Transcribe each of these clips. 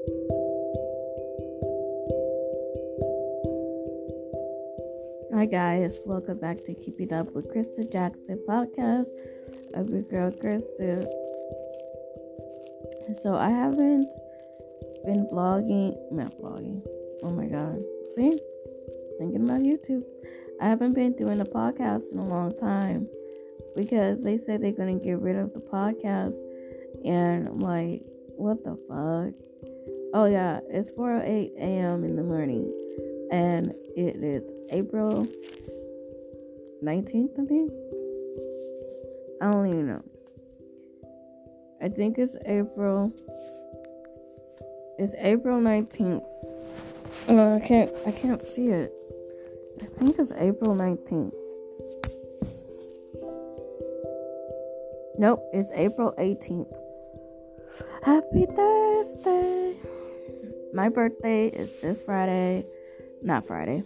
Hi guys, welcome back to Keep It Up with Krista Jackson podcast. I'm your girl Krista. So I haven't been not vlogging. Oh my god. See? Thinking about YouTube. I haven't been doing a podcast in a long time because they said they're gonna get rid of the podcast, and I'm like, what the fuck? Oh yeah, it's 4:08 a.m. in the morning, and it is April 19th, I think. I don't even know. I think it's April 19th. No, I can't see it. I think it's April 19th. Nope, it's April 18th. Happy Thursday. My birthday is this Friday. Not Friday.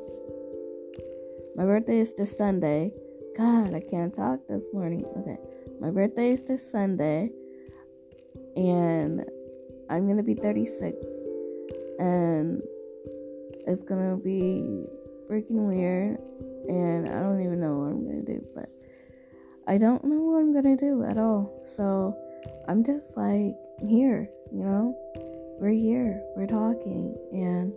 My birthday is this Sunday. God, I can't talk this morning. Okay. My birthday is this Sunday. And I'm going to be 36. And it's going to be freaking weird. And I don't even know what I'm going to do. But I don't know what I'm going to do at all. So I'm just like here, you know? We're here. We're talking. And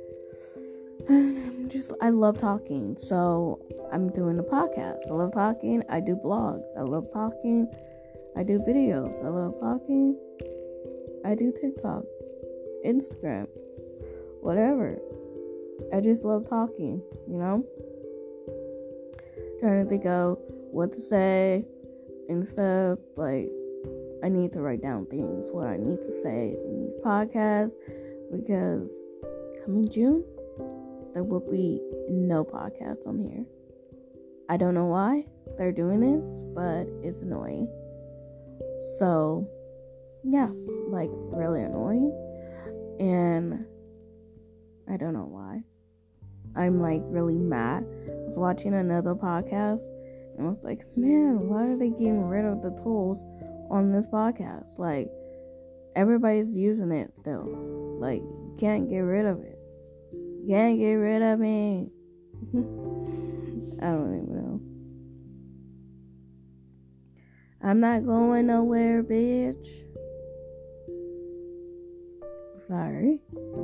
I love talking. So I'm doing a podcast. I love talking. I do blogs. I love talking. I do videos. I love talking. I do TikTok, Instagram, whatever. I just love talking, you know? Trying to think of what to say and stuff. Like, I need to write down things, what I need to say in these podcasts, because coming June, there will be no podcasts on here. I don't know why they're doing this, but it's annoying. So, yeah, like really annoying. And I don't know why. I'm like really mad. I was watching another podcast and I was like, man, why are they getting rid of the tools on this podcast? Like, everybody's using it still. Like, you can't get rid of it. You can't get rid of me. I don't even know. I'm not going nowhere, bitch. Sorry.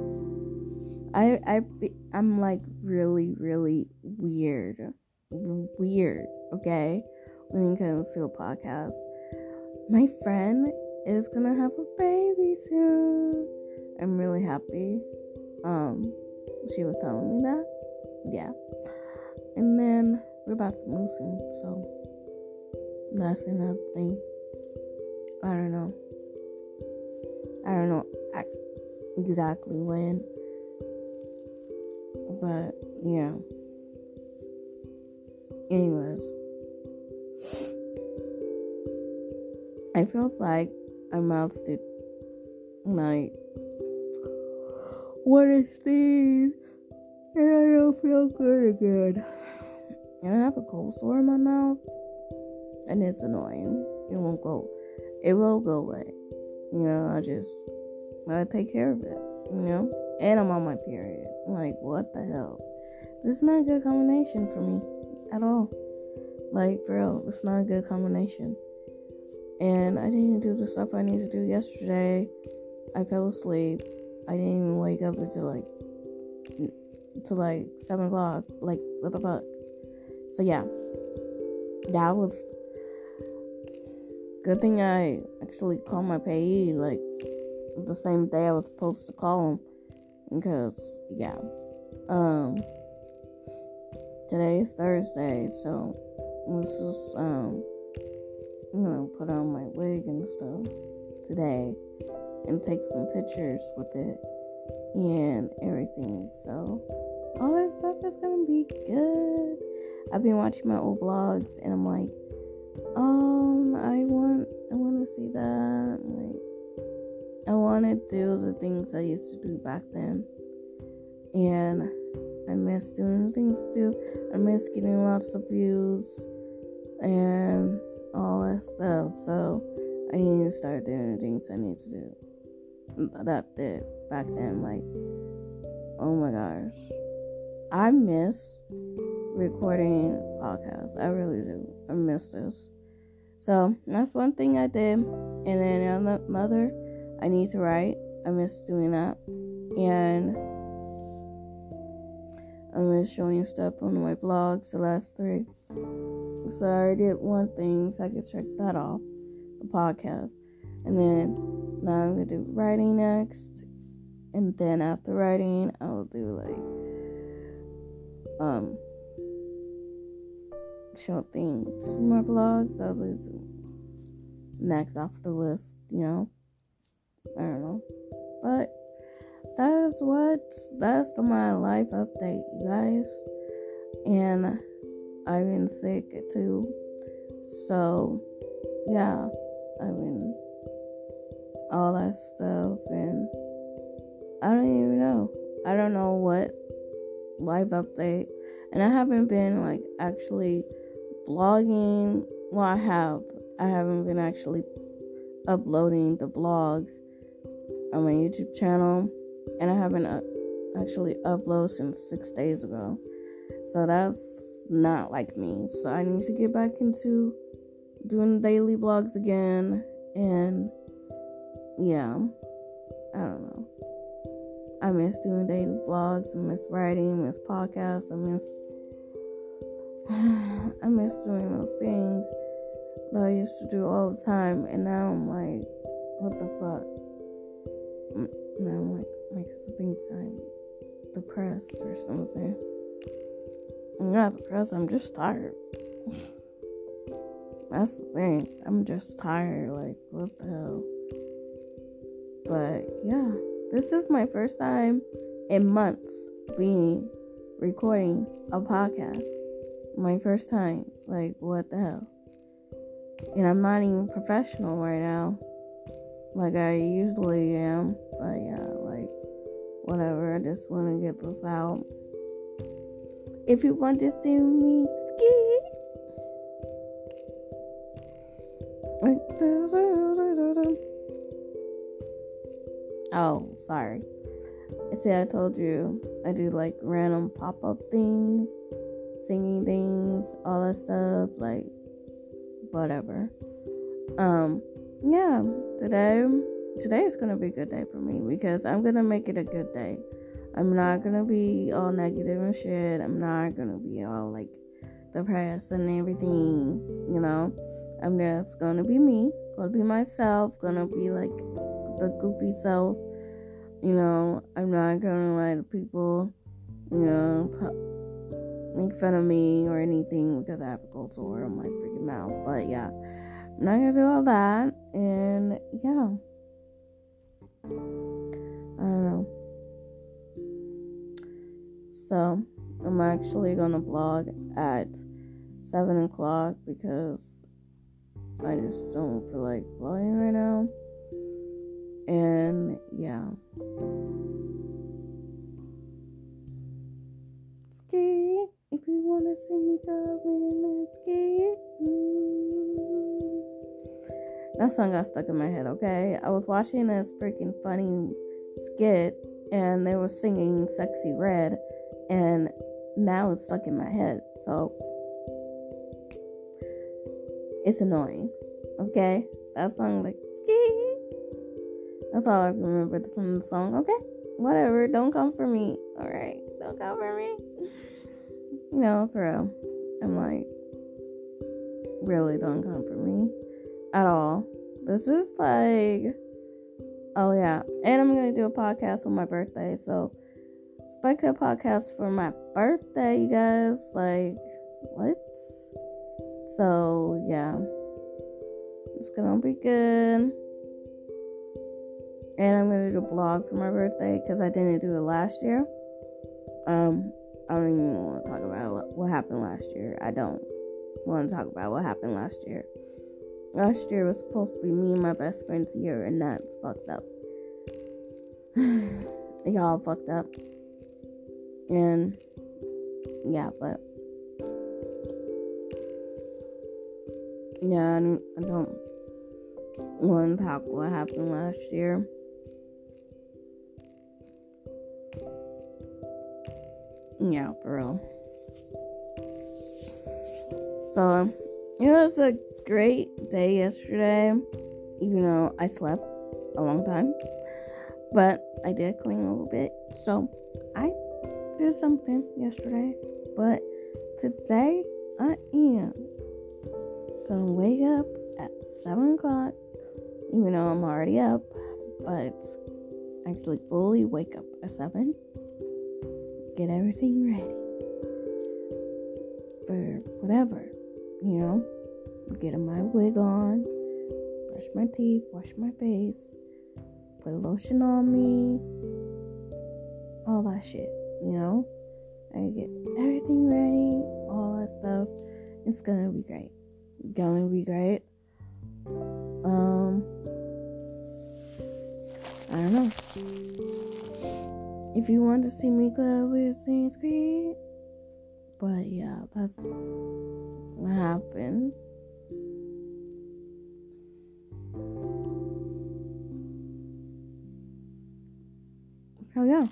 I'm like really, really weird, okay? When it comes to a podcast. My friend is gonna have a baby soon. I'm really happy. She was telling me that. Yeah. And then we're about to move soon, so that's another thing. I don't know exactly when, but yeah. Anyways, I feel like I'm about to like what is these? And I don't feel good again. And I have a cold sore in my mouth. And it's annoying. It won't go. It will go away. You know, I gotta take care of it. You know? And I'm on my period. Like, what the hell? This is not a good combination for me. At all. Like, for real. It's not a good combination. And I didn't do the stuff I need to do yesterday. I fell asleep. I didn't even wake up until like 7 o'clock. Like, what the fuck? So yeah, that was good thing I actually called my payee like the same day I was supposed to call him, because yeah, today is Thursday, so this is I'm gonna put on my wig and stuff today and take some pictures with it and everything. So all that stuff is gonna be good. I've been watching my old vlogs and I'm like, I want to see that. Like, I want to do the things I used to do back then, and I miss doing the things to do. I miss getting lots of views and all that stuff. So I need to start doing the things I need to do. that did back then. Like, oh my gosh, I miss recording podcasts. I really do. I miss this. So that's one thing I did. And then another, I need to write. I miss doing that. And I miss showing stuff on my blogs, the last 3. So I already did one thing, so I could check that off, the podcast. And then now I'm going to do writing next. And then after writing, I will do show things in my blogs. I'll do next off the list, I don't know. But that's my life update, you guys. And I've been sick too. So, yeah, all that stuff, and I don't even know. I don't know what life update. And I haven't been, actually blogging. Well, I have. I haven't been actually uploading the blogs on my YouTube channel. And I haven't actually uploaded since 6 days ago. So that's not like me. So I need to get back into doing daily vlogs again. And yeah, I don't know. I miss doing daily vlogs. I miss writing. I miss podcasts. I miss doing those things that I used to do all the time. And now I'm like, what the fuck? Now I'm like I think I'm depressed or something. I'm not depressed, I'm just tired. That's the thing. I'm just tired. Like, what the hell? But yeah, this is my first time in months recording a podcast. My first time. Like, what the hell? And I'm not even professional right now, like I usually am. But yeah, whatever. I just want to get this out. If you want to see me ski, oh, sorry. See, I told you I do random pop-up things, singing things, all that stuff, whatever. Yeah, today is gonna be a good day for me because I'm gonna make it a good day. I'm not gonna be all negative and shit. I'm not gonna be all depressed and everything, I'm just gonna be me, gonna be myself, gonna be the goofy self, I'm not gonna let people, make fun of me or anything because I have a cold sore on my freaking mouth. But yeah, I'm not gonna do all that. And yeah, I don't know. So I'm actually gonna blog at 7 o'clock because I just don't feel like blogging right now. And yeah, ski. If you wanna see me going, let's ski. That song got stuck in my head, okay? I was watching this freaking funny skit and they were singing Sexy Red, and now it's stuck in my head. So it's annoying, okay? That song, ski. That's all I remember from the song, okay? Whatever, don't come for me, alright? Don't come for me. No, for real. I'm really don't come for me at all. This is oh yeah, and I'm gonna do a podcast on my birthday, so expect a podcast for my birthday, you guys. What? So yeah, it's gonna be good. And I'm gonna do a blog for my birthday because I didn't do it last year. I don't even want to talk about what happened last year. I don't want to talk about what happened last year. Last year was supposed to be me and my best friend's year, and that's fucked up. Y'all fucked up. And yeah, but yeah, I don't want to talk what happened last year. Yeah, for real. So, it was a great day yesterday, even though I slept a long time. But I did clean a little bit, so I did something yesterday. But today, I am gonna wake up at 7 o'clock, even though I'm already up, but actually fully wake up at 7, get everything ready for whatever, getting my wig on, brush my teeth, wash my face, put lotion on me, all that shit, I get everything ready, all that stuff. It's gonna be great. I don't know. If you want to see me go with Assassin's Creed, but yeah, that's what happened. So yeah.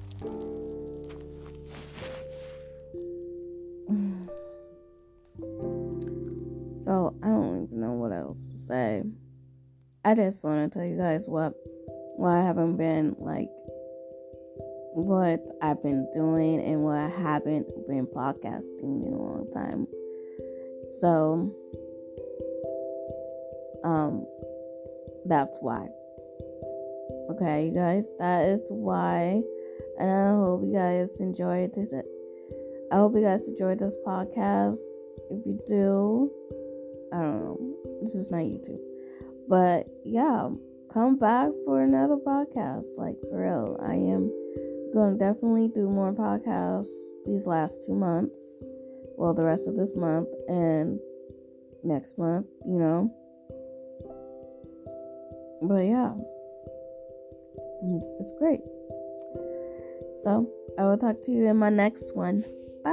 So I don't even know what else to say. I just want to tell you guys what I haven't been what I've been doing and what I haven't been podcasting in a long time. So that's why. Okay, you guys, that is why. And I hope you guys enjoyed this. I hope you guys enjoyed this podcast. If you do, I don't know. This is not YouTube. But yeah, come back for another podcast. Like, for real. I am going to definitely do more podcasts these last 2 months. Well, the rest of this month and next month, But yeah, it's great. So, I will talk to you in my next one. Bye.